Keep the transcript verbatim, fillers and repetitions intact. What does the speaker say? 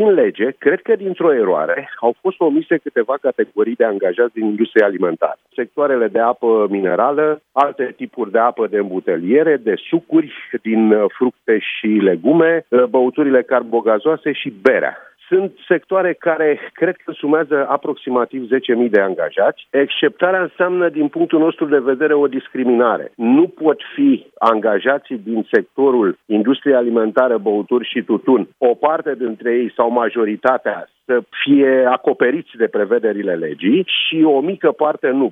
din lege, cred că dintr-o eroare, au fost omise câteva categorii de angajați din industria alimentară. Sectoarele de apă minerală, alte tipuri de apă de îmbuteliere, de sucuri din fructe și legume, băuturile carbogazoase și berea. Sunt sectoare care cred că sumează aproximativ zece mii de angajați. Exceptarea înseamnă, din punctul nostru de vedere, o discriminare. Nu pot fi angajații din sectorul industriei alimentară, băuturi și tutun, o parte dintre ei sau majoritatea, să fie acoperiți de prevederile legii și o mică parte nu.